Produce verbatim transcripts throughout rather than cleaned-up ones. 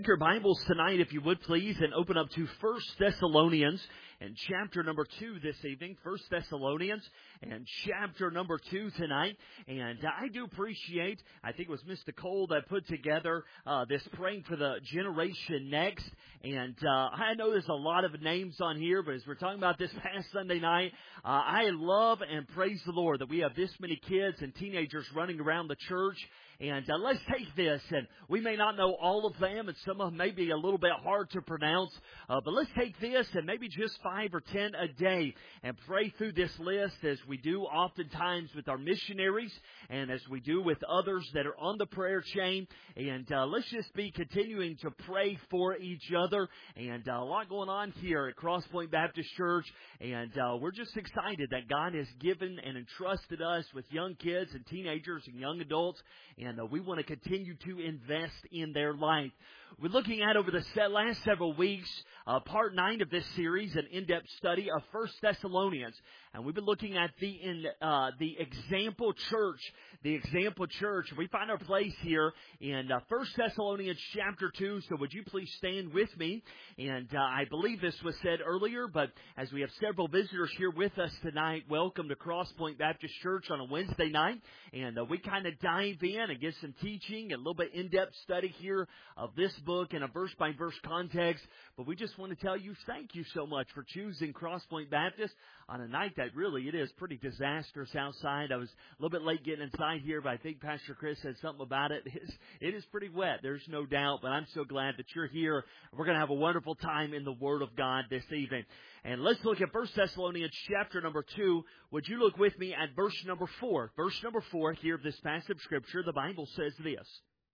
Your Bibles tonight, if you would please, and open up to First Thessalonians and chapter number two this evening. First Thessalonians and chapter number two tonight. And I do appreciate, I think it was Mister Cole that put together uh, this Praying for the Generation Next. And uh, I know there's a lot of names on here, but as we're talking about this past Sunday night, uh, I love and praise the Lord that we have this many kids and teenagers running around the church. And uh, let's take this, and we may not know all of them, and some of them may be a little bit hard to pronounce, uh, but let's take this and maybe just five or ten a day and pray through this list as we do oftentimes with our missionaries and as we do with others that are on the prayer chain. And uh, let's just be continuing to pray for each other. And uh, a lot going on here at Cross Point Baptist Church, and uh, we're just excited that God has given and entrusted us with young kids and teenagers and young adults. And And uh, we want to continue to invest in their life. We're looking at over the last several weeks, uh, part nine of this series, an in-depth study of First Thessalonians. And we've been looking at the in, uh, the example church, the example church. We find our place here in uh, First Thessalonians chapter two. So would you please stand with me? And uh, I believe this was said earlier, but as we have several visitors here with us tonight, welcome to Cross Point Baptist Church on a Wednesday night. And uh, we kind of dive in and get some teaching, a little bit in-depth study here of this book in a verse-by-verse context. But we just want to tell you thank you so much for choosing Cross Point Baptist on a night that really it is pretty disastrous outside. I was a little bit late getting inside here, but I think Pastor Chris said something about it. It is, it is pretty wet, there's no doubt, but I'm so glad that you're here. We're going to have a wonderful time in the Word of God this evening. And let's look at First Thessalonians chapter number two. Would you look with me at verse number four? Verse number four here of this passage of Scripture, the Bible says this.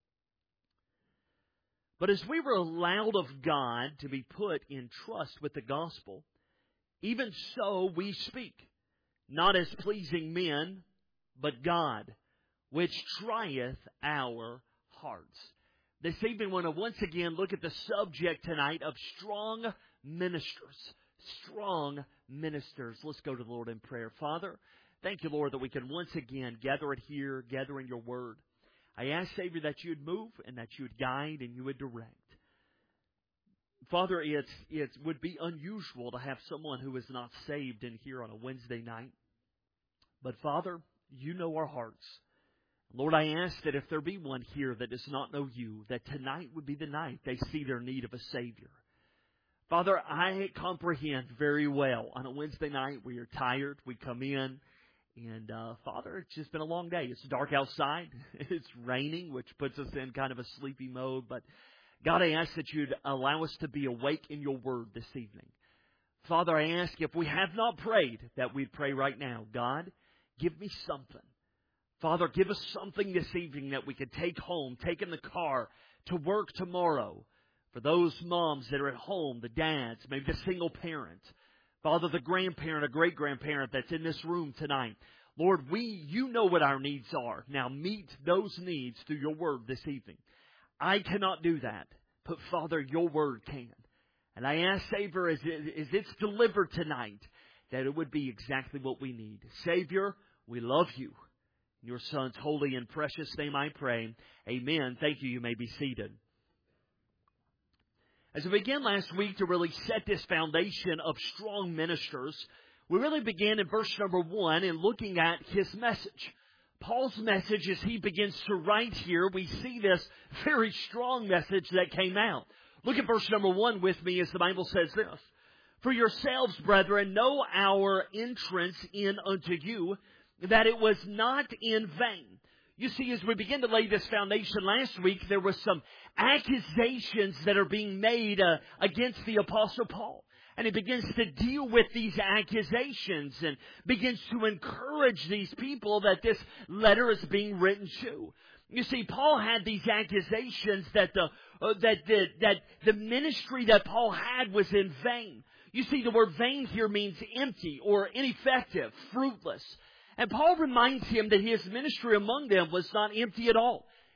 But as we were allowed of God to be put in trust with the gospel, even so we speak, not as pleasing men, but God, which trieth our hearts. This evening, we want to once again look at the subject tonight of strong ministers. Strong ministers. Let's go to the Lord in prayer. Father, thank you, Lord, that we can once again gather it here, gather in your word. I ask, Savior, that you would move and that you would guide and you would direct. Father, it's, it would be unusual to have someone who is not saved in here on a Wednesday night. But Father, you know our hearts. Lord, I ask that if there be one here that does not know you, that tonight would be the night they see their need of a Savior. Father, I comprehend very well on a Wednesday night we are tired, we come in, and uh, Father, it's just been a long day. It's dark outside, it's raining, which puts us in kind of a sleepy mode, but God, I ask that you'd allow us to be awake in your word this evening. Father, I ask if we have not prayed, that we'd pray right now. God, give me something. Father, give us something this evening that we could take home, take in the car to work tomorrow. For those moms that are at home, the dads, maybe the single parent, Father, the grandparent or great-grandparent that's in this room tonight. Lord, we, you know what our needs are. Now meet those needs through your word this evening. I cannot do that, but Father, your word can. And I ask, Savior, as, it, as it's delivered tonight, that it would be exactly what we need. Savior, we love you. In your Son's holy and precious name I pray. Amen. Thank you. You may be seated. As we began last week to really set this foundation of strong ministers, we really began in verse number one in looking at his message. Paul's message, as he begins to write here, we see this very strong message that came out. Look at verse number one with me as the Bible says this. For yourselves, brethren, know our entrance in unto you, that it was not in vain. You see, as we begin to lay this foundation last week, there were some accusations that are being made uh, against the Apostle Paul. And he begins to deal with these accusations and begins to encourage these people that this letter is being written to. You see, Paul had these accusations that the uh, that the that the ministry that Paul had was in vain. You see, the word vain here means empty or ineffective, fruitless. And Paul reminds him that his ministry among them was not empty at all.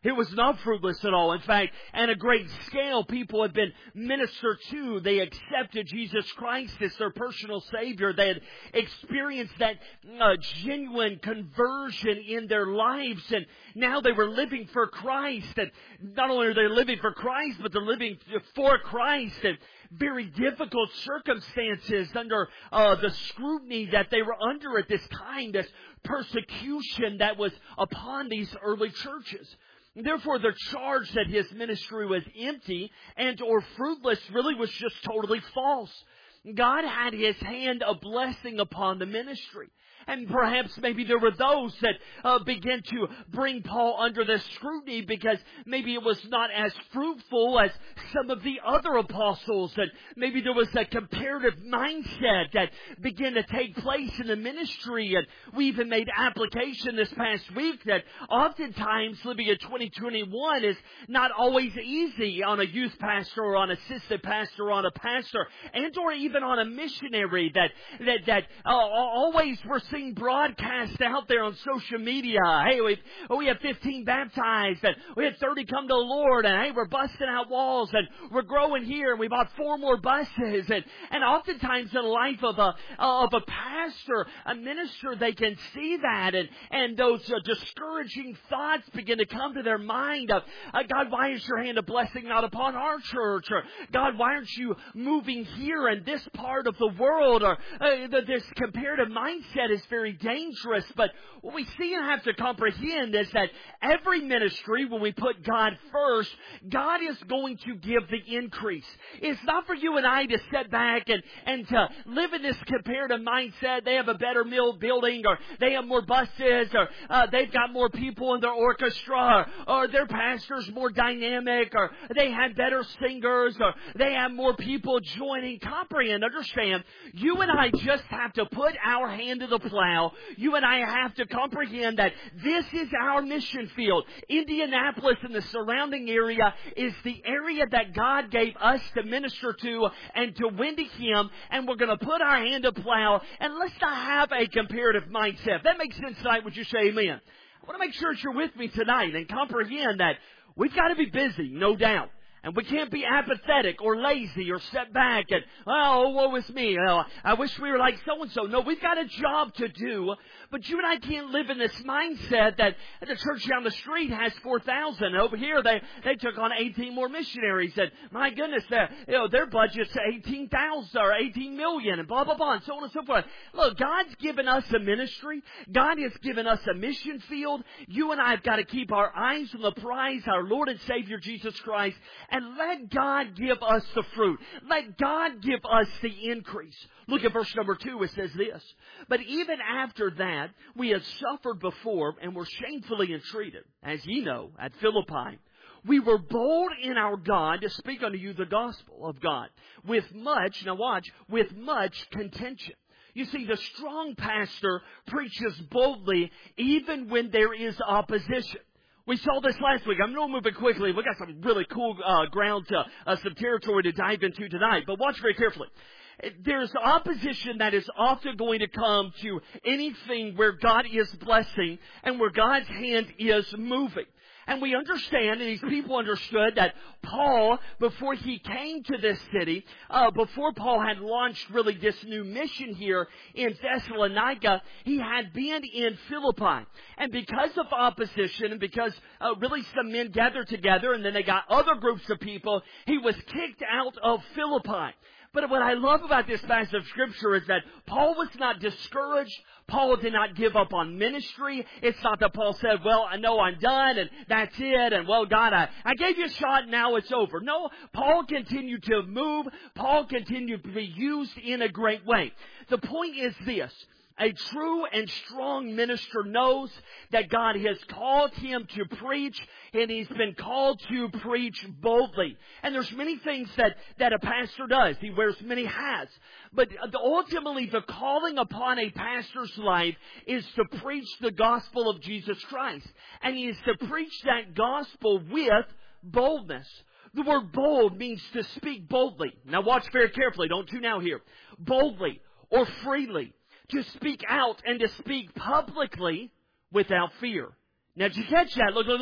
It was not fruitless at all. In fact, on a great scale, people had been ministered to. They accepted Jesus Christ as their personal Savior. They had experienced that uh, genuine conversion in their lives. And now they were living for Christ. And not only are they living for Christ, but they're living for Christ. And very difficult circumstances under uh, the scrutiny that they were under at this time, this persecution that was upon these early churches. Therefore, the charge that his ministry was empty and or fruitless really was just totally false. God had His hand of blessing upon the ministry. And perhaps maybe there were those that uh, began to bring Paul under this scrutiny because maybe it was not as fruitful as some of the other apostles. And maybe there was a comparative mindset that began to take place in the ministry. And we even made application this past week that oftentimes living in twenty twenty-one is not always easy on a youth pastor or on an assistant pastor or on a pastor and or even on a missionary that, that, that uh, always we're seeing broadcast out there on social media. Hey, we we have fifteen baptized, and we had thirty come to the Lord, and hey, we're busting out walls, and we're growing here, and we bought four more buses, and and oftentimes in the life of a of a pastor, a minister, they can see that, and and those uh, discouraging thoughts begin to come to their mind of uh, God, why is your hand of blessing not upon our church? Or God, why aren't you moving here in this part of the world? Or uh, this comparative mindset is very dangerous. But what we see and have to comprehend is that every ministry, when we put God first, God is going to give the increase. It's not for you and I to sit back and, and to live in this comparative mindset. They have a better mill building, or they have more buses, or uh, they've got more people in their orchestra, or, or their pastor's more dynamic, or they have better singers, or they have more people joining. Comprehend, understand, you and I just have to put our hand to the plow. You and I have to comprehend that this is our mission field. Indianapolis and the surrounding area is the area that God gave us to minister to and to win to Him, and we're going to put our hand to plow, and let's not have a comparative mindset. If that makes sense tonight, would you say amen? I want to make sure that you're with me tonight and comprehend that we've got to be busy, no doubt. And we can't be apathetic or lazy or set back and, oh, woe is me. Oh, I wish we were like so-and-so. No, we've got a job to do. But you and I can't live in this mindset that the church down the street has four thousand. Over here, they, they took on eighteen more missionaries. And my goodness, you know, their budget's eighteen thousand or eighteen million and blah, blah, blah, and so on and so forth. Look, God's given us a ministry. God has given us a mission field. You and I have got to keep our eyes on the prize, our Lord and Savior, Jesus Christ, and let God give us the fruit. Let God give us the increase. Look at verse number two. It says this. But even after that, we had suffered before and were shamefully entreated, as ye know, at Philippi. We were bold in our God to speak unto you the gospel of God with much, now watch, with much contention. You see, the strong pastor preaches boldly even when there is opposition. We saw this last week. I'm going to move it quickly. We've got some really cool uh, ground, to, uh, some territory to dive into tonight. But watch very carefully. There's opposition that is often going to come to anything where God is blessing and where God's hand is moving. And we understand, and these people understood, that Paul, before he came to this city, uh, before Paul had launched really this new mission here in Thessalonica, he had been in Philippi. And because of opposition, and because uh, really some men gathered together, and then they got other groups of people, he was kicked out of Philippi. But what I love about this passage of Scripture is that Paul was not discouraged. Paul did not give up on ministry. It's not that Paul said, well, I know I'm done and that's it. And well, God, I, I gave you a shot. Now it's over. No, Paul continued to move. Paul continued to be used in a great way. The point is this. A true and strong minister knows that God has called him to preach, and he's been called to preach boldly. And there's many things that, that a pastor does. He wears many hats. But ultimately, the calling upon a pastor's life is to preach the gospel of Jesus Christ. And he is to preach that gospel with boldness. The word bold means to speak boldly. Now watch very carefully. Don't tune out here. Boldly or freely. To speak out and to speak publicly without fear. Now, did you catch that? Look, look, look.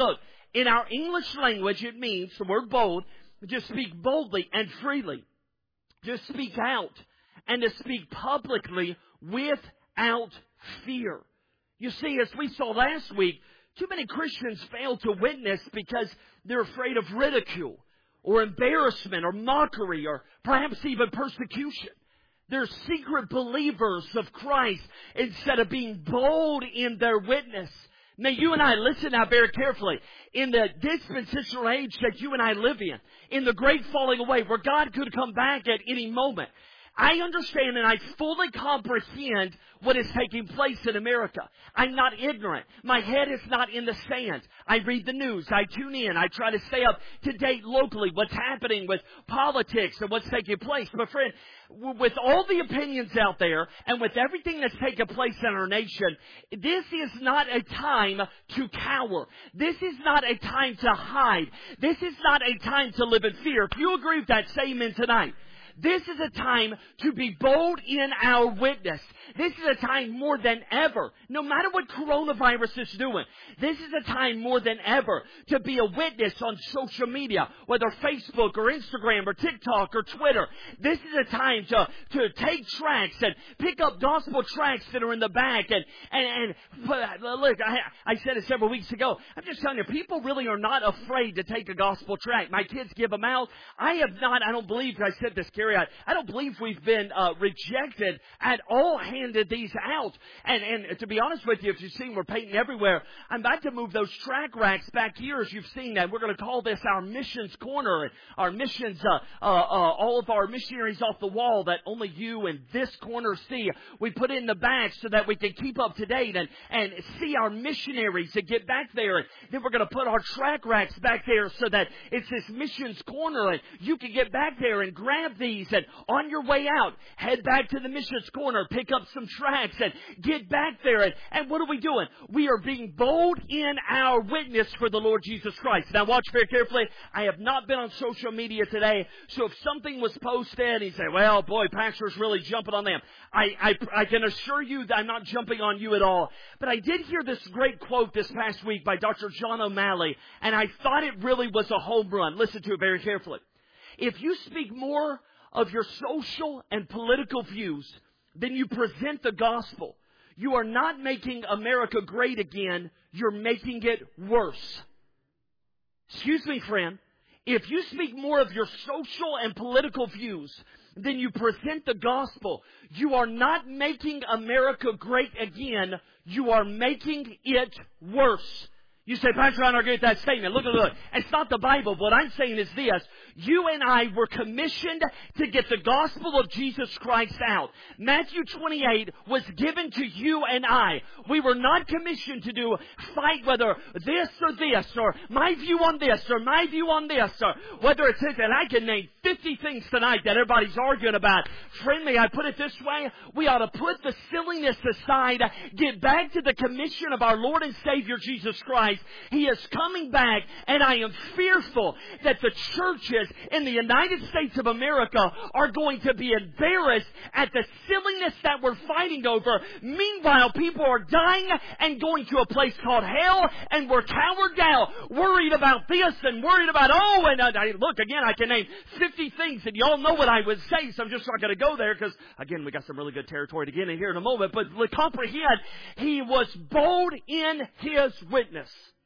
In our English language, it means, the word bold, to speak boldly and freely, to speak out, and to speak publicly without fear. You see, as we saw last week, too many Christians fail to witness because they're afraid of ridicule or embarrassment or mockery or perhaps even persecution. They're secret believers of Christ instead of being bold in their witness. Now, you and I, listen now very carefully. In the dispensational age that you and I live in, in the great falling away, where God could come back at any moment, I understand and I fully comprehend what is taking place in America. I'm not ignorant. My head is not in the sand. I read the news. I tune in. I try to stay up to date locally, what's happening with politics and what's taking place. But friend, with all the opinions out there and with everything that's taken place in our nation, this is not a time to cower. This is not a time to hide. This is not a time to live in fear. If you agree with that, say amen tonight. This is a time to be bold in our witness. This is a time more than ever, no matter what coronavirus is doing, this is a time more than ever to be a witness on social media, whether Facebook or Instagram or TikTok or Twitter. This is a time to, to take tracts and pick up gospel tracts that are in the back. And, and, and look, I, I said it several weeks ago. I'm just telling you, people really are not afraid to take a gospel tract. My kids give them out. I have not, I don't believe, I said this, Gary, I, I don't believe we've been uh, rejected at all, handed these out. And, and to be honest with you, if you've seen, we're painting everywhere. I'm about to move those track racks back here, as you've seen that. We're going to call this our missions corner. Our missions, uh, uh, uh, all of our missionaries off the wall that only you and this corner see. We put it in the back so that we can keep up to date and, and see our missionaries that get back there. And then we're going to put our track racks back there so that it's this missions corner and you can get back there and grab these. And on your way out, head back to the missions corner, pick up some tracts and get back there. And, and what are we doing? We are being bold in our witness for the Lord Jesus Christ. Now watch very carefully. I have not been on social media today, so if something was posted and you say, well, boy, pastor's really jumping on them, I, I, I can assure you that I'm not jumping on you at all. But I did hear this great quote this past week by Doctor John O'Malley, and I thought it really was a home run. Listen to it very carefully. If you speak more of your social and political views then you present the gospel, you are not making America great again, you're making it worse. Excuse me, friend. If you speak more of your social and political views than you present the gospel, you are not making America great again, you are making it worse. You say, Pastor, I don't agree with that statement. Look, look, look. It's not the Bible. What I'm saying is this. You and I were commissioned to get the gospel of Jesus Christ out. Matthew twenty-eight was given to you and I. We were not commissioned to do fight whether this or this, or my view on this, or my view on this, or whether it's this. And I can name fifty things tonight that everybody's arguing about. Friendly, I put it this way. We ought to put the silliness aside, get back to the commission of our Lord and Savior Jesus Christ. He is coming back, and I am fearful that the churches in the United States of America are going to be embarrassed at the silliness that we're fighting over. Meanwhile, people are dying and going to a place called hell, and we're cowered down, worried about this and worried about, oh, and uh, look, again, I can name fifty things, and y'all know what I would say, so I'm just not going to go there because, again, we got some really good territory to get in here in a moment, but comprehend, he was bold in his witness.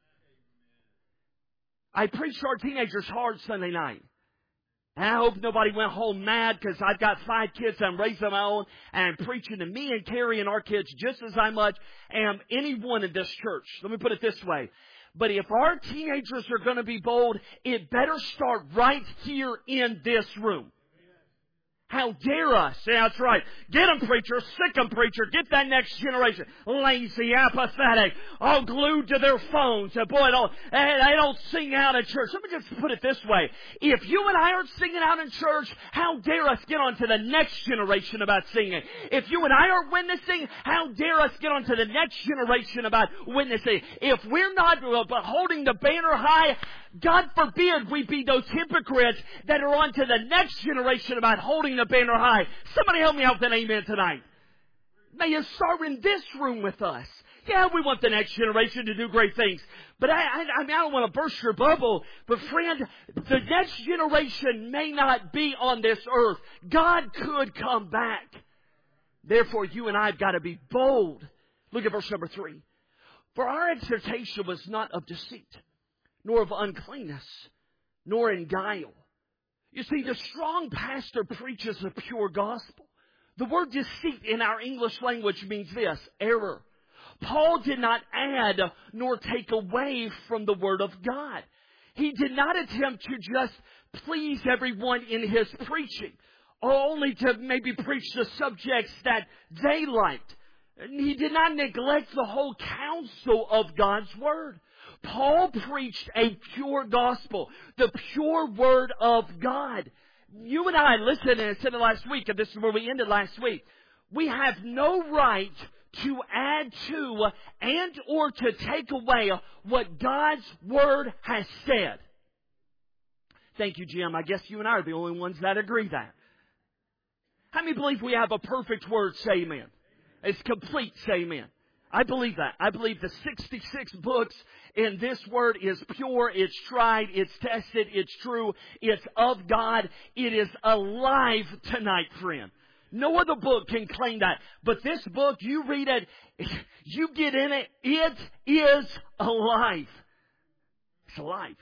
I preached to our teenagers hard Sunday night. And I hope nobody went home mad because I've got five kids I'm raising my own and I'm preaching to me and Carrie and our kids just as I much am anyone in this church. Let me put it this way. But if our teenagers are going to be bold, it better start right here in this room. How dare us? Yeah, that's right. Get them, preacher. Sick them, preacher. Get that next generation. Lazy, apathetic, all glued to their phones. And boy, don't, they don't sing out in church. Let me just put it this way. If you and I aren't singing out in church, how dare us get on to the next generation about singing? If you and I aren't witnessing, how dare us get on to the next generation about witnessing? If we're not holding the banner high, God forbid we be those hypocrites that are on to the next generation about holding the banner high. Somebody help me out with an amen tonight. May you start in this room with us. Yeah, we want the next generation to do great things. But I, I, I mean, I don't want to burst your bubble. But friend, the next generation may not be on this earth. God could come back. Therefore, you and I have got to be bold. Look at verse number three. For our exhortation was not of deceit, nor of uncleanness, nor in guile. You see, the strong pastor preaches a pure gospel. The word deceit in our English language means this, error. Paul did not add nor take away from the Word of God. He did not attempt to just please everyone in his preaching, or only to maybe preach the subjects that they liked. He did not neglect the whole counsel of God's Word. Paul preached a pure gospel, the pure Word of God. You and I, listen, and I said it last week, and this is where we ended last week. We have no right to add to and or to take away what God's Word has said. Thank you, Jim. I guess you and I are the only ones that agree that. How many believe we have a perfect Word? Say amen. It's complete. Say amen. I believe that. I believe the sixty-six books in this Word is pure, it's tried, it's tested, it's true, it's of God. It is alive tonight, friend. No other book can claim that. But this book, you read it, you get in it, it is alive. It's alive.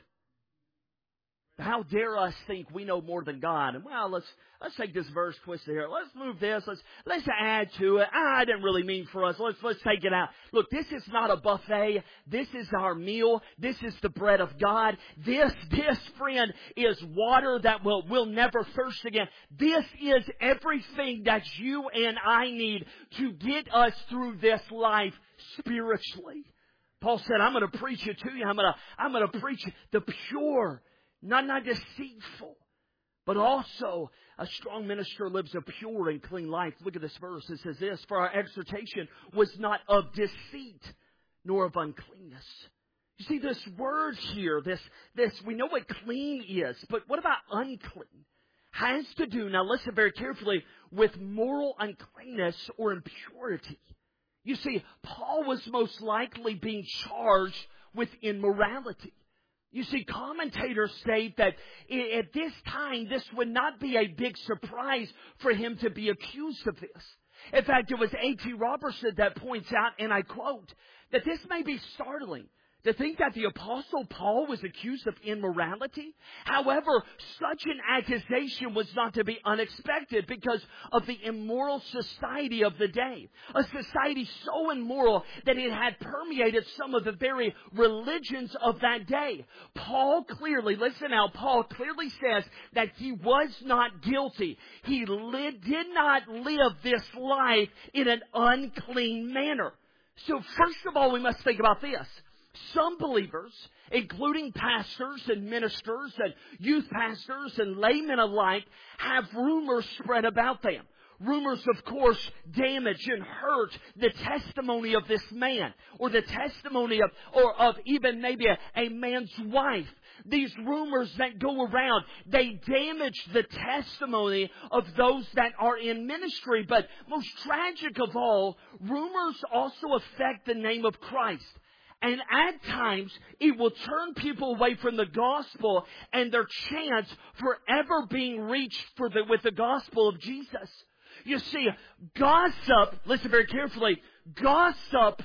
How dare us think we know more than God? And well, let's let's take this verse twisted here. Let's move this. Let's let's add to it. Ah, I didn't really mean for us. Let's let's take it out. Look, this is not a buffet. This is our meal. This is the bread of God. This this friend is water that will will never thirst again. This is everything that you and I need to get us through this life spiritually. Paul said, "I'm going to preach it to you. I'm going to I'm going to preach the pure." Not, not deceitful, but also a strong minister lives a pure and clean life. Look at this verse. It says this, for our exhortation was not of deceit, nor of uncleanness. You see, this word here, this, this, we know what clean is, but what about unclean? Has to do, now listen very carefully, with moral uncleanness or impurity. You see, Paul was most likely being charged with immorality. You see, commentators state that at this time, this would not be a big surprise for him to be accused of this. In fact, it was A T Robertson that points out, and I quote, that this may be startling to think that the Apostle Paul was accused of immorality. However, such an accusation was not to be unexpected because of the immoral society of the day. A society so immoral that it had permeated some of the very religions of that day. Paul clearly, listen now, Paul clearly says that he was not guilty. He li- did not live this life in an unclean manner. So first of all, we must think about this. Some believers, including pastors and ministers and youth pastors and laymen alike, have rumors spread about them. Rumors, of course, damage and hurt the testimony of this man, or the testimony of, or of even maybe a, a man's wife. These rumors that go around, they damage the testimony of those that are in ministry. But most tragic of all, rumors also affect the name of Christ. And at times, it will turn people away from the gospel and their chance for ever being reached for the, with the gospel of Jesus. You see, gossip, listen very carefully, gossip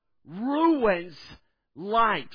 ruins lives.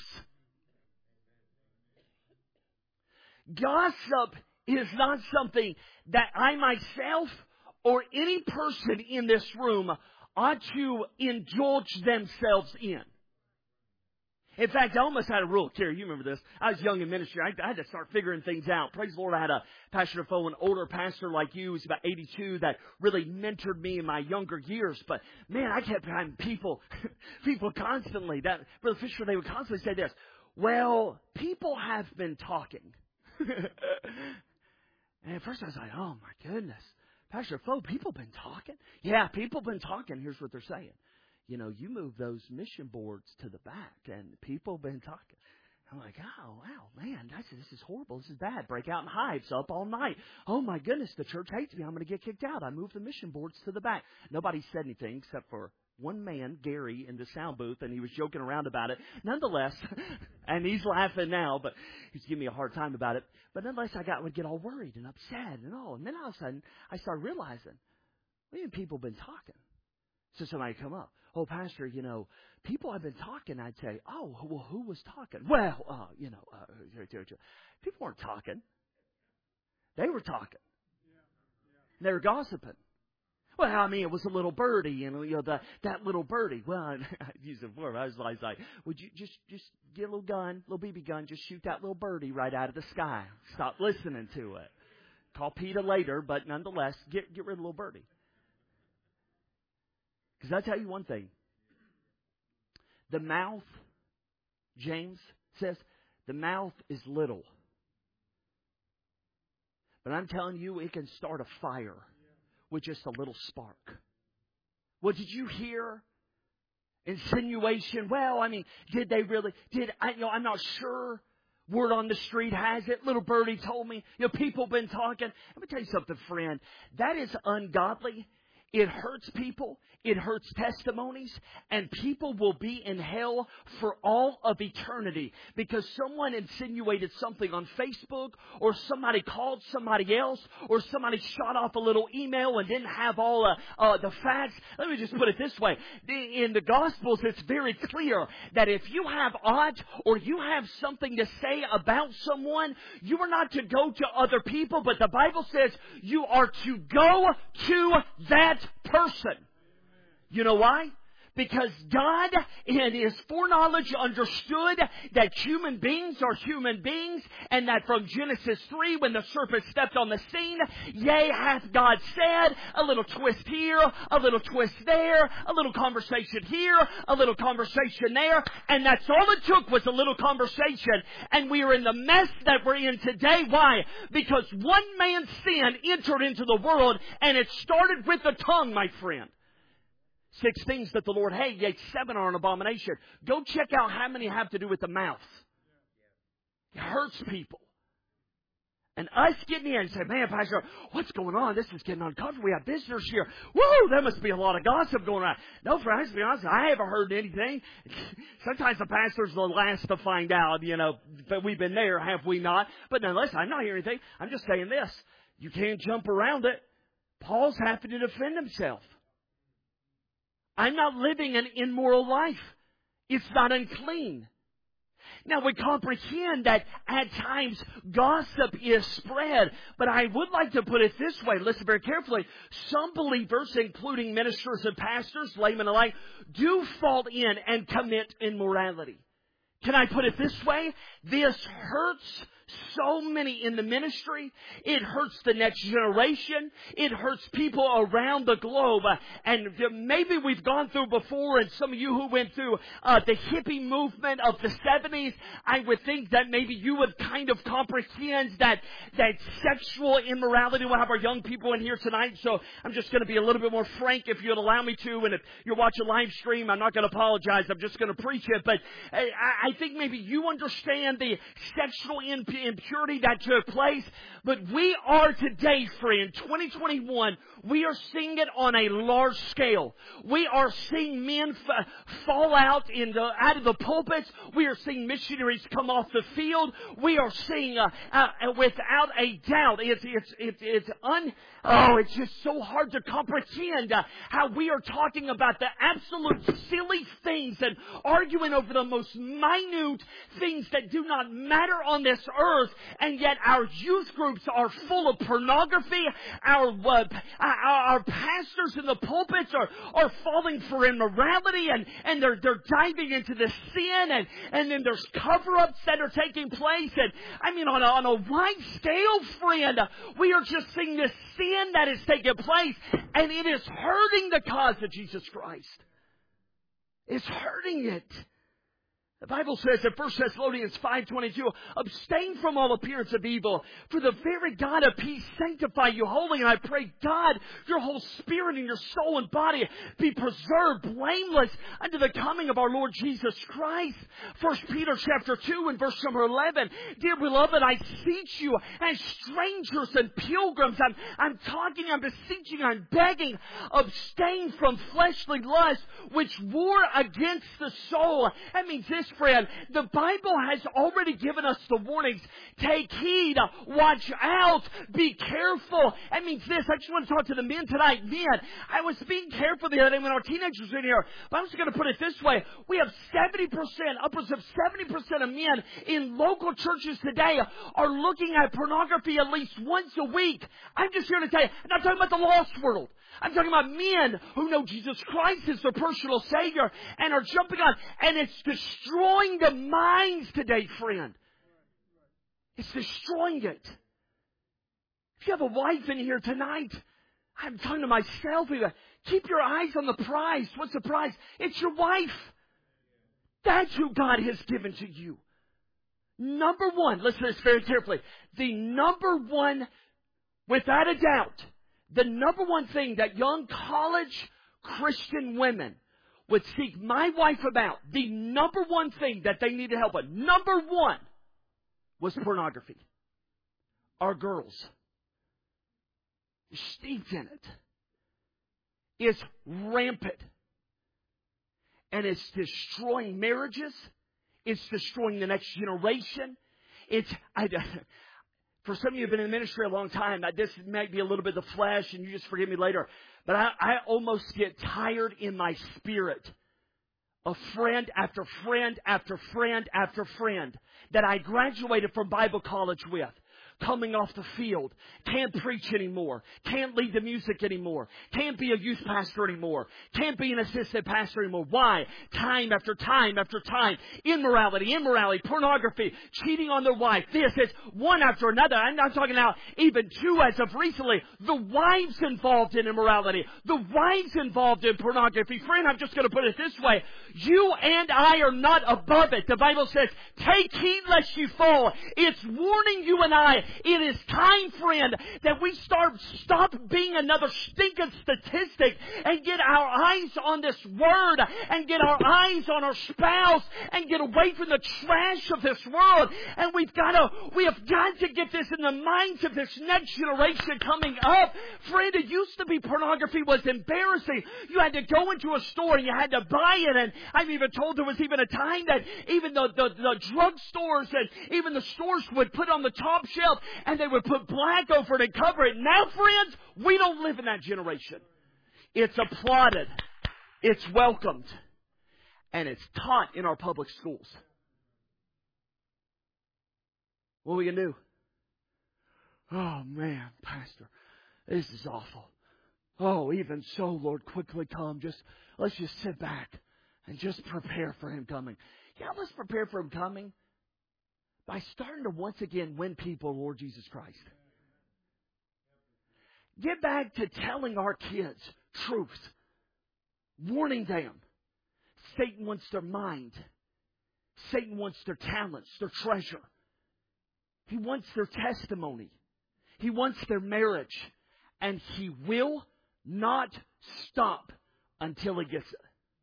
Gossip is not something that I myself or any person in this room ought to indulge themselves in. In fact, I almost had a rule. Terry, you remember this. I was young in ministry. I, I had to start figuring things out. Praise the Lord, I had a Pastor Defoe, an older pastor like you, who's about eighty-two, that really mentored me in my younger years. But, man, I kept having people, people constantly, that Brother Fisher, they would constantly say this, well, people have been talking. And at first I was like, oh, my goodness. Pastor Defoe, people been talking? Yeah, people been talking. Here's what they're saying. You know, you move those mission boards to the back, and people have been talking. I'm like, oh, wow, man, I said, this is horrible. This is bad. Break out in hives up all night. Oh, my goodness, the church hates me. I'm going to get kicked out. I moved the mission boards to the back. Nobody said anything except for One man, Gary, in the sound booth, and he was joking around about it. Nonetheless, and he's laughing now, but he's giving me a hard time about it. But nonetheless, I got would get all worried and upset and all. And then all of a sudden, I started realizing, what do people been talking? So somebody come up, oh, Pastor, you know, people have been talking. I'd say, oh, well, who was talking? Well, uh, you know, uh, people weren't talking. They were talking. They were gossiping. Well, I mean, it was a little birdie, and you know, the, that little birdie. Well, I used it before. I was like, would you just just get a little gun, little B B gun, just shoot that little birdie right out of the sky. Stop listening to it. Call PETA later, but nonetheless, get get rid of the little birdie. Because I tell you one thing, the mouth, James says, the mouth is little, but I'm telling you, it can start a fire with just a little spark. Well, did you hear? Insinuation. Well, I mean, did they really? Did I? You know, I'm not sure. Word on the street has it. Little birdie told me. You know, people been talking. Let me tell you something, friend. That is ungodly. It hurts people. It hurts testimonies. And people will be in hell for all of eternity because someone insinuated something on Facebook, or somebody called somebody else, or somebody shot off a little email and didn't have all uh, uh, the facts. Let me just put it this way. In the Gospels, it's very clear that if you have aught or you have something to say about someone, you are not to go to other people, but the Bible says you are to go to that person. You know why? Because God, in His foreknowledge, understood that human beings are human beings, and that from Genesis three, when the serpent stepped on the scene, yea, hath God said, a little twist here, a little twist there, a little conversation here, a little conversation there, and that's all it took was a little conversation, and we are in the mess that we're in today. Why? Because one man's sin entered into the world, and it started with the tongue, my friend. Six things that the Lord hates, yet seven are an abomination. Go check out how many have to do with the mouth. It hurts people. And us getting in and saying, man, Pastor, what's going on? This is getting uncomfortable. We have visitors here. Woo, there must be a lot of gossip going on. No, friends, to be honest, I haven't heard anything. Sometimes the pastor's the last to find out, you know, that we've been there, have we not? But nonetheless, I'm not hearing anything. I'm just saying this. You can't jump around it. Paul's having to defend himself. I'm not living an immoral life. It's not unclean. Now, we comprehend that at times gossip is spread, but I would like to put it this way. Listen very carefully. Some believers, including ministers and pastors, laymen alike, do fall in and commit immorality. Can I put it this way? This hurts so many in the ministry. It hurts the next generation. It hurts people around the globe. Uh, and maybe we've gone through before, and some of you who went through uh, the hippie movement of the seventies, I would think that maybe you would kind of comprehend that, that sexual immorality. We'll have our young people in here tonight, so I'm just going to be a little bit more frank if you'd allow me to. And if you're watching live stream, I'm not going to apologize. I'm just going to preach it. But I, I think maybe you understand the sexual impurity impurity that took place. But we are today, friend, twenty twenty-one, we are seeing it on a large scale. We are seeing men f- fall out in the, out of the pulpits. We are seeing missionaries come off the field. We are seeing, uh, uh, without a doubt, it's, it's, it's, it's un, oh, it's just so hard to comprehend uh, how we are talking about the absolute silly things and arguing over the most minute things that do not matter on this earth, and yet our youth groups are full of pornography. Our uh, our, our pastors in the pulpits are, are falling for immorality, and, and they're they're diving into the sin, and, and then there's cover-ups that are taking place. And I mean, on a, on a wide scale, friend, we are just seeing this sin that is taking place, and it is hurting the cause of Jesus Christ. It's hurting it. The Bible says in First Thessalonians five twenty-two, abstain from all appearance of evil, for the very God of peace sanctify you wholly. And I pray, God, your whole spirit and your soul and body be preserved blameless unto the coming of our Lord Jesus Christ. First Peter chapter two and verse number eleven, dear beloved, I beseech you as strangers and pilgrims. I'm, I'm talking, I'm beseeching, I'm begging, abstain from fleshly lust which war against the soul. That means this, friend, the Bible has already given us the warnings. Take heed, watch out, be careful. That means this. I just want to talk to the men tonight. Men, I was being careful the other day when our teenagers were in here, but I'm just going to put it this way. We have seventy percent, upwards of seventy percent of men in local churches today are looking at pornography at least once a week. I'm just here to tell you, I'm not talking about the lost world. I'm talking about men who know Jesus Christ is their personal Savior and are jumping on. And it's destroying the minds today, friend. It's destroying it. If you have a wife in here tonight, I'm talking to myself even, keep your eyes on the prize. What's the prize? It's your wife. That's who God has given to you. Number one, listen to this very carefully. The number one, without a doubt, the number one thing that young college Christian women would seek my wife about, the number one thing that they needed help with, number one, was pornography. Our girls. Steeped in it. It's rampant. And it's destroying marriages. It's destroying the next generation. It's, I, for some of you who have been in the ministry a long time, this might be a little bit of the flesh, and you just forgive me later. But I, I almost get tired in my spirit of friend after friend after friend after friend that I graduated from Bible college with. Coming off the field, can't preach anymore, can't lead the music anymore, can't be a youth pastor anymore, can't be an assistant pastor anymore. Why? Time after time after time. Immorality, immorality, pornography, cheating on their wife. This is one after another. I'm not talking now even two as of recently. The wives involved in immorality. The wives involved in pornography. Friend, I'm just going to put it this way. You and I are not above it. The Bible says, take heed lest you fall. It's warning you and I. It is time, friend, that we start stop being another stinking statistic and get our eyes on this Word and get our eyes on our spouse and get away from the trash of this world. And we've got to, we have got to get this in the minds of this next generation coming up. Friend, it used to be pornography was embarrassing. You had to go into a store and you had to buy it. And I'm even told there was even a time that even the, the, the drug stores and even the stores would put on the top shelf and they would put black over it and cover it. Now, friends, we don't live in that generation. It's applauded. It's welcomed. And it's taught in our public schools. What are we going to do? Oh, man, Pastor, this is awful. Oh, even so, Lord, quickly come. Just let's just sit back and just prepare for Him coming. Yeah, let's prepare for Him coming by starting to once again win people, Lord Jesus Christ. Get back to telling our kids truth. Warning them. Satan wants their mind. Satan wants their talents, their treasure. He wants their testimony. He wants their marriage. And he will not stop until he gets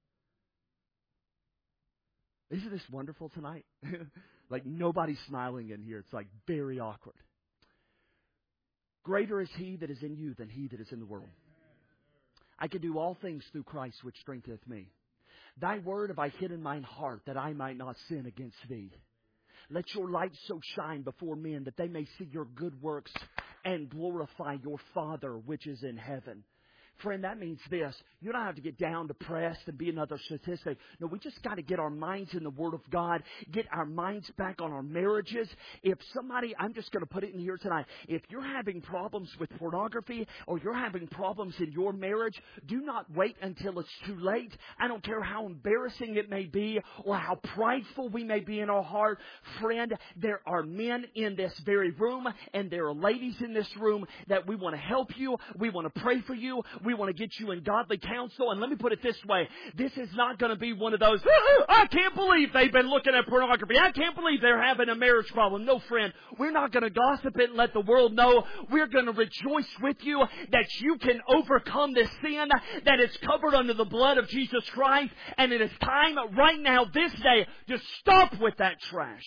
it. Isn't this wonderful tonight? Like nobody's smiling in here. It's like very awkward. Greater is He that is in you than he that is in the world. I can do all things through Christ which strengtheneth me. Thy word have I hid in mine heart that I might not sin against Thee. Let your light so shine before men that they may see your good works and glorify your Father which is in heaven. Friend, that means this. You don't have to get down depressed and be another statistic. No, we just got to get our minds in the Word of God. Get our minds back on our marriages. If somebody, I'm just going to put it in here tonight. If you're having problems with pornography or you're having problems in your marriage, do not wait until it's too late. I don't care how embarrassing it may be or how prideful we may be in our heart. Friend, there are men in this very room and there are ladies in this room that we want to help you. We want to pray for you. We We want to get you in godly counsel. And let me put it this way. This is not going to be one of those, I can't believe they've been looking at pornography. I can't believe they're having a marriage problem. No, friend. We're not going to gossip it and let the world know. We're going to rejoice with you that you can overcome this sin, that it's covered under the blood of Jesus Christ. And it is time right now, this day, to stop with that trash.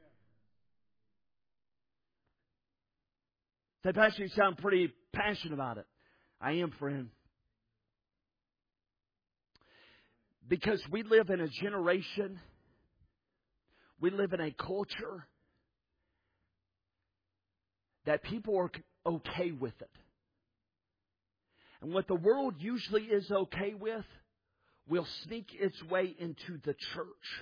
Say, Pastor, you sound pretty passionate about it. I am, friend. Because we live in a generation, we live in a culture that people are okay with it. And what the world usually is okay with will sneak its way into the church.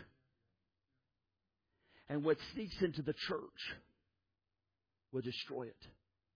And what sneaks into the church will destroy it.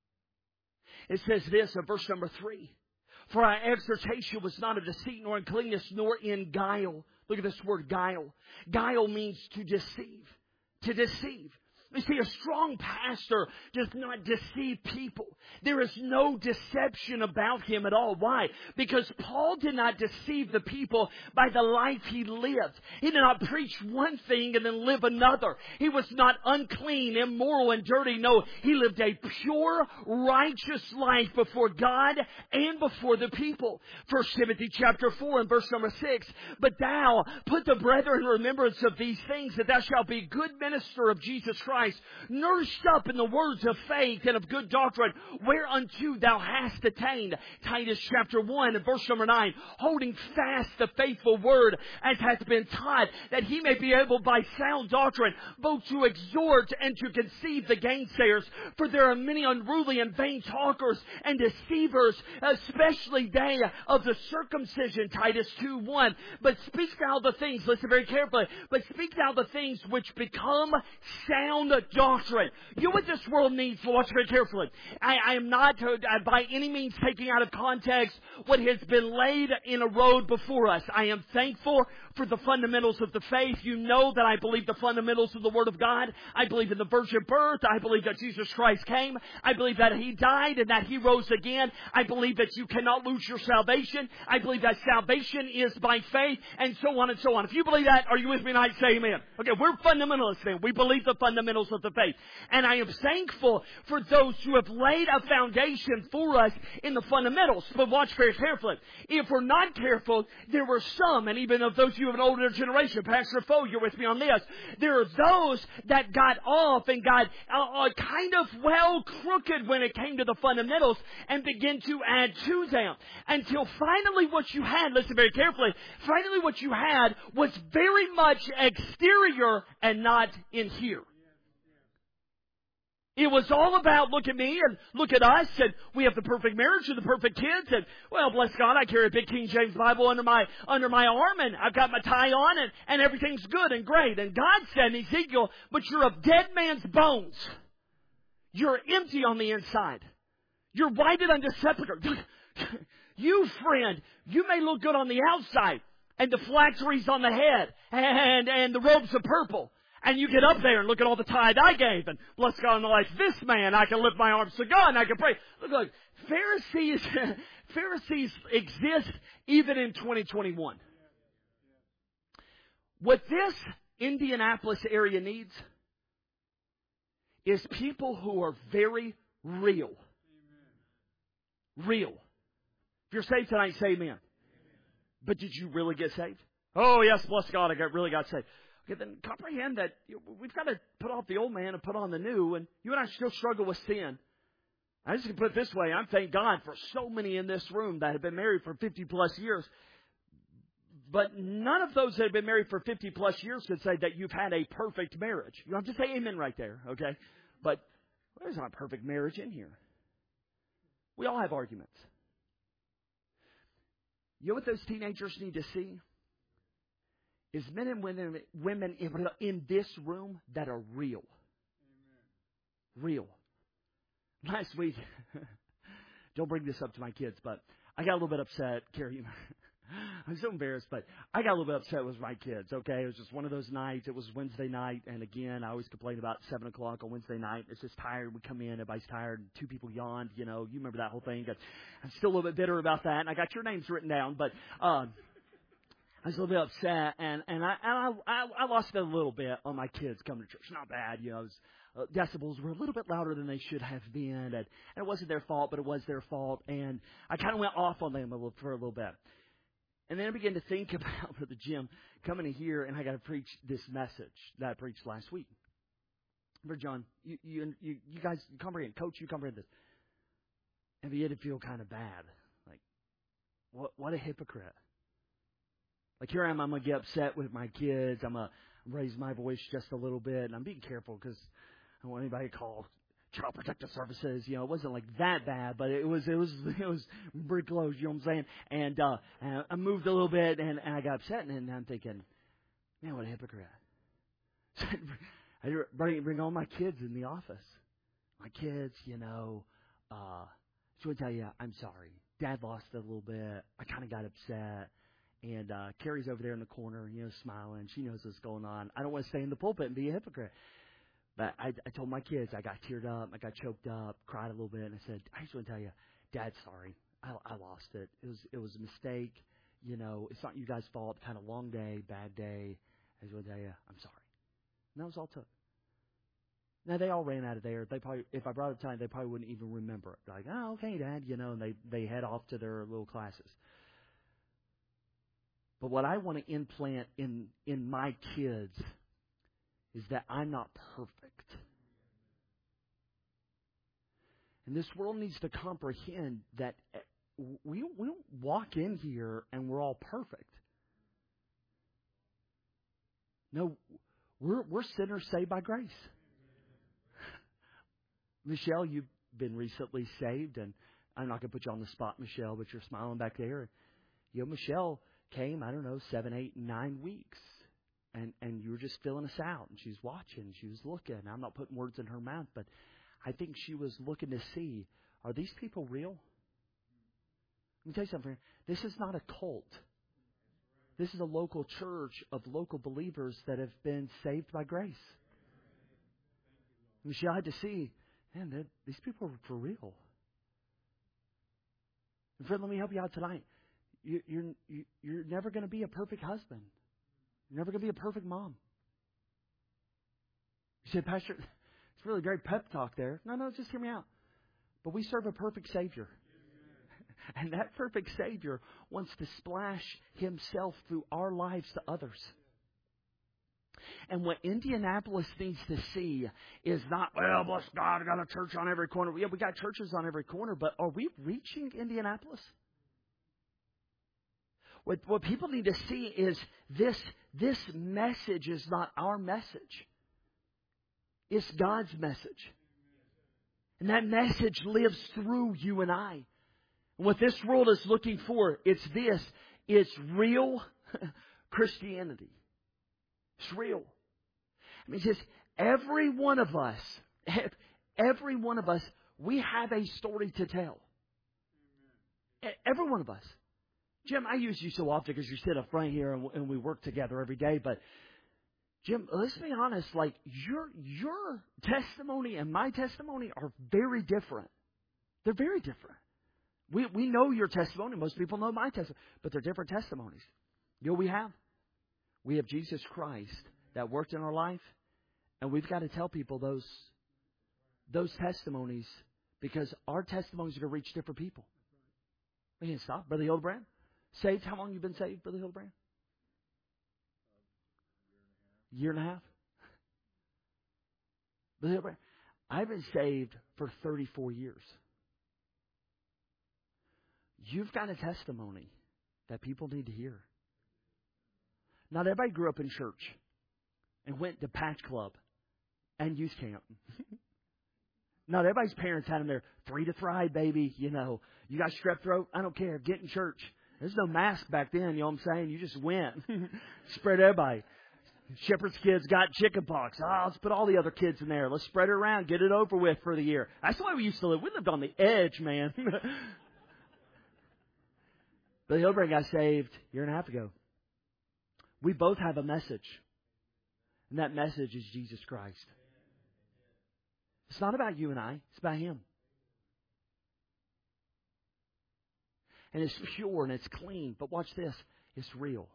It says this in verse number three. For our exhortation was not of deceit, nor uncleanness, nor in guile. Look at this word, guile. Guile means to deceive. To deceive. You see, a strong pastor does not deceive people. There is no deception about him at all. Why? Because Paul did not deceive the people by the life he lived. He did not preach one thing and then live another. He was not unclean, immoral, and dirty. No, he lived a pure, righteous life before God and before the people. First Timothy chapter four and verse number six. But thou put the brethren in remembrance of these things, that thou shalt be good minister of Jesus Christ, nourished up in the words of faith and of good doctrine, whereunto thou hast attained. Titus chapter one and verse number nine, holding fast the faithful word as hath been taught, that he may be able by sound doctrine both to exhort and to conceive the gainsayers. For there are many unruly and vain talkers and deceivers, especially they of the circumcision. Titus two one. But speak thou the things, listen very carefully, but speak thou the things which become sound doctrine. You know what this world needs? Watch very carefully. I, I am not uh, by any means taking out of context what has been laid in a road before us. I am thankful for the fundamentals of the faith. You know that I believe the fundamentals of the Word of God. I believe in the virgin birth. I believe that Jesus Christ came. I believe that He died and that He rose again. I believe that you cannot lose your salvation. I believe that salvation is by faith, and so on and so on. If you believe that, are you with me tonight? Say amen. Okay, we're fundamentalists then. We believe the fundamentals of the faith. And I am thankful for those who have laid a foundation for us in the fundamentals. But watch very carefully. If we're not careful, there were some, and even of those of you of an older generation, Pastor Foe, you're with me on this, there are those that got off and got uh, uh, kind of well crooked when it came to the fundamentals and began to add to them. Until finally what you had, listen very carefully, finally what you had was very much exterior and not in here. It was all about look at me and look at us, and we have the perfect marriage and the perfect kids, and well, bless God, I carry a big King James Bible under my under my arm, and I've got my tie on, and, and everything's good and great. And God said in Ezekiel, but you're a dead man's bones. You're empty on the inside. You're whited unto sepulchre. You, friend, you may look good on the outside, and the phylacteries on the head, and, and the robes of purple. And you get up there and look at all the tithe I gave, and bless God in the life this man, I can lift my arms to God and I can pray. Look, look, Pharisees, Pharisees exist even in twenty twenty-one. What this Indianapolis area needs is people who are very real. Real. If you're saved tonight, say amen. But did you really get saved? Oh, yes, bless God, I got, really got saved. Okay, then comprehend that we've got to put off the old man and put on the new, and you and I still struggle with sin. I just can put it this way, I thank God for so many in this room that have been married for fifty plus years, but none of those that have been married for fifty plus years could say that you've had a perfect marriage. You don't have to say amen right there, okay? But there's not a perfect marriage in here. We all have arguments. You know what those teenagers need to see? Is men and women, women in, in this room that are real. Amen. Real. Last week, don't bring this up to my kids, but I got a little bit upset, Carrie. I'm so embarrassed, but I got a little bit upset with my kids, okay? It was just one of those nights. It was Wednesday night, and again, I always complain about seven o'clock on Wednesday night. It's just tired. We come in, everybody's tired, and two people yawned, you know. You remember that whole thing. I'm still a little bit bitter about that, and I got your names written down, but um, I was a little bit upset, and, and, I, and I, I, I lost it a little bit on my kids coming to church. Not bad, you know. It was, uh, decibels were a little bit louder than they should have been, and, and it wasn't their fault, but it was their fault, and I kind of went off on them a little, for a little bit. And then I began to think about for the gym coming in here, and I got to preach this message that I preached last week. Brother John, you you you, you guys you comprehend, Coach, you comprehend this. And yet it feel kind of bad, like what what a hypocrite. Like here I am, I'm gonna get upset with my kids. I'm gonna raise my voice just a little bit, and I'm being careful because I don't want anybody to call Child Protective Services. You know, it wasn't like that bad, but it was, it was, it was pretty close. You know what I'm saying? And, uh, and I moved a little bit, and, and I got upset, and I'm thinking, man, what a hypocrite. So I bring, bring all my kids in the office. My kids, you know, uh, just want to tell you, I'm sorry. Dad lost it a little bit. I kind of got upset. And, uh, Carrie's over there in the corner, you know, smiling. She knows what's going on. I don't want to stay in the pulpit and be a hypocrite. But I, I told my kids, I got teared up, I got choked up, cried a little bit, and I said, I just want to tell you, Dad's sorry. I, I lost it. It was it was a mistake. You know, it's not you guys' fault. Kind of long day, bad day. I just want to tell you, I'm sorry. And that was all it took. Now, they all ran out of there. They probably, if I brought it time, they probably wouldn't even remember it. Like, oh, okay, Dad, you know, and they, they head off to their little classes. But what I want to implant in in my kids is that I'm not perfect. And this world needs to comprehend that we, we don't walk in here and we're all perfect. No, we're, we're sinners saved by grace. Michelle, you've been recently saved, and I'm not going to put you on the spot, Michelle, but you're smiling back there. You know, Michelle came, I don't know, seven, eight, nine weeks. And and you were just filling us out, and she was watching, she was looking. I'm not putting words in her mouth, but I think she was looking to see, are these people real? Let me tell you something. This is not a cult. This is a local church of local believers that have been saved by grace. And she had to see, man, these people are for real. And friend, let me help you out tonight. You, you're you, you're never going to be a perfect husband. You're never going to be a perfect mom. You say, Pastor, it's really great pep talk there. No, no, just hear me out. But we serve a perfect Savior. And that perfect Savior wants to splash Himself through our lives to others. And what Indianapolis needs to see is not, well, bless God, I got a church on every corner. Yeah, we got churches on every corner, but are we reaching Indianapolis? What, what people need to see is this, this message is not our message. It's God's message. And that message lives through you and I. And what this world is looking for, it's this. It's real Christianity. It's real. I mean, just every one of us, every one of us, we have a story to tell. Every one of us. Jim, I use you so often because you sit up front here and, and we work together every day. But Jim, let's be honest. Like your your testimony and my testimony are very different. They're very different. We we know your testimony. Most people know my testimony, but they're different testimonies. You know what we have? We have Jesus Christ that worked in our life, and we've got to tell people those those testimonies because our testimonies are going to reach different people. We can stop, Brother Hildebrand. Saved? How long you been saved, Brother Hildebrand? Year and a half. Brother Hildebrand, I've been saved for thirty-four years. You've got a testimony that people need to hear. Not everybody grew up in church and went to Patch Club and youth camp. Not everybody's parents had them there. Three to thrive, baby. You know, you got strep throat? I don't care. Get in church. There's no mask back then, you know what I'm saying? You just went. Spread everybody. Shepherd's kids got chicken pox. Oh, let's put all the other kids in there. Let's spread it around. Get it over with for the year. That's the way we used to live. We lived on the edge, man. Billy Hildebrand got saved a year and a half ago. We both have a message. And that message is Jesus Christ. It's not about you and I. It's about Him. And it's pure and it's clean. But watch this. It's real.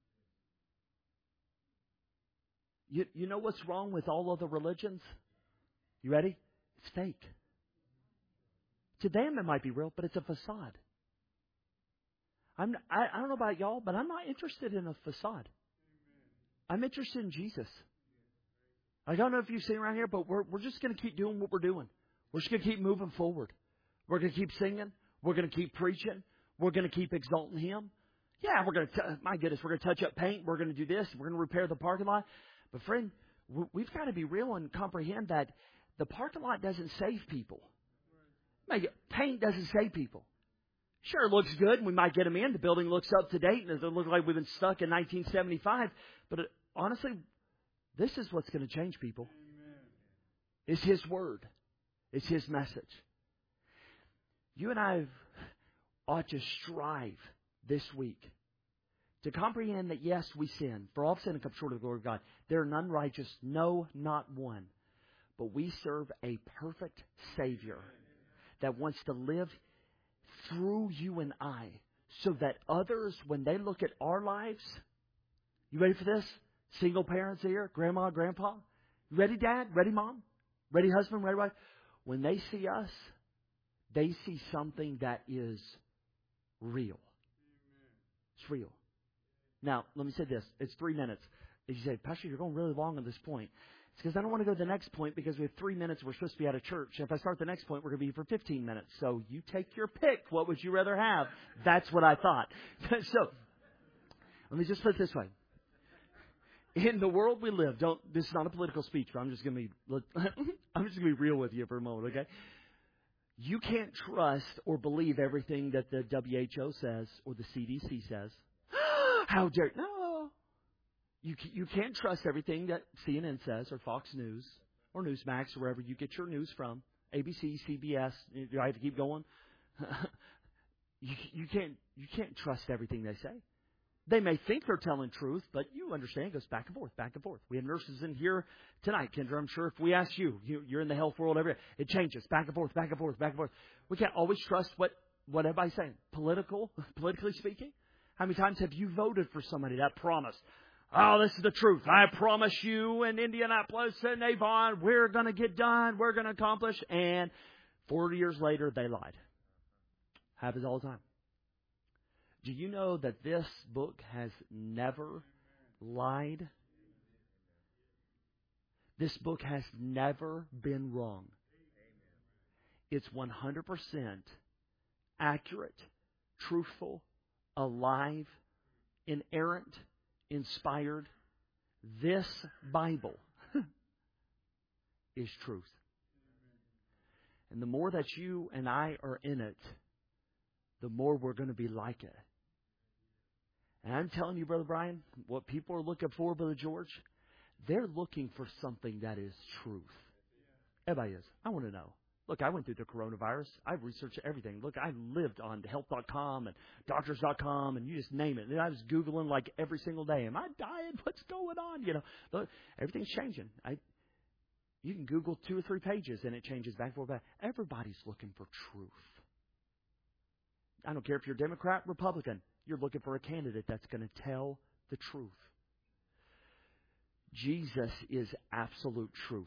You, you know what's wrong with all other religions? You ready? It's fake. To them it might be real, but it's a facade. I'm, I, I don't know about y'all, but I'm not interested in a facade. I'm interested in Jesus. I don't know if you've seen around here, but we're, we're just going to keep doing what we're doing. We're just going to keep moving forward. We're going to keep singing. We're going to keep preaching. We're going to keep exalting Him. Yeah, we're going to, my goodness, we're going to touch up paint. We're going to do this. We're going to repair the parking lot. But friend, we've got to be real and comprehend that the parking lot doesn't save people. Paint doesn't save people. Sure, it looks good, and we might get them in. The building looks up to date, and it looks like we've been stuck in nineteen seventy-five. But it, honestly, this is what's going to change people. Amen. It's His Word. It's His message. You and I ought to strive this week to comprehend that, yes, we sin. For all sin and come short of the glory of God. There are none righteous, no, not one. But we serve a perfect Savior that wants to live through you and I, so that others, when they look at our lives, you ready for this? Single parents here, grandma, grandpa, ready dad, ready mom, ready husband, ready wife. When they see us, they see something that is real. It's real. Now, let me say this. It's three minutes. If you say, Pastor, you're going really long on this point. It's because I don't want to go to the next point because we have three minutes. We're supposed to be out of church. If I start the next point, we're going to be here for fifteen minutes. So you take your pick. What would you rather have? That's what I thought. So let me just put it this way. In the world we live, don't. This is not a political speech, but I'm just going to be. I'm just going to be real with you for a moment, okay? You can't trust or believe everything that the W H O says or the C D C says. How dare no. You you can't trust everything that C N N says or Fox News or Newsmax or wherever you get your news from. A B C, C B S. Do I have to keep going? you you can't you can't trust everything they say. They may think they're telling truth, but you understand it goes back and forth, back and forth. We have nurses in here tonight, Kendra. I'm sure if we ask you, you you're in the health world every day, it changes back and forth, back and forth, back and forth. We can't always trust what what everybody's saying. Political, politically speaking. How many times have you voted for somebody that promised? Oh, this is the truth. I promise you in Indianapolis and Avon, we're going to get done. We're going to accomplish. And forty years later, they lied. Happens all the time. Do you know that this book has never lied? This book has never been wrong. It's one hundred percent accurate, truthful, alive, inerrant, inspired. This Bible is truth. And the more that you and I are in it, the more we're going to be like it. And I'm telling you, Brother Brian, what people are looking for, Brother George, they're looking for something that is truth. Everybody is. I want to know. Look, I went through the coronavirus. I've researched everything. Look, I lived on health dot com and doctors dot com and you just name it. And I was Googling like every single day. Am I dying? What's going on? You know, look, everything's changing. I, you can Google two or three pages and it changes back and forth. Back. Everybody's looking for truth. I don't care if you're Democrat, Republican. You're looking for a candidate that's going to tell the truth. Jesus is absolute truth.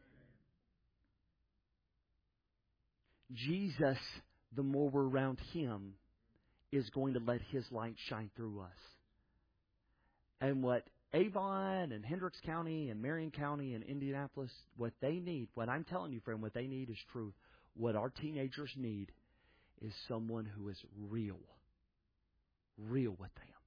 Jesus, the more we're around Him, is going to let His light shine through us. And what Avon and Hendricks County and Marion County and Indianapolis, what they need, what I'm telling you, friend, what they need is truth. What our teenagers need is someone who is real. Real with them.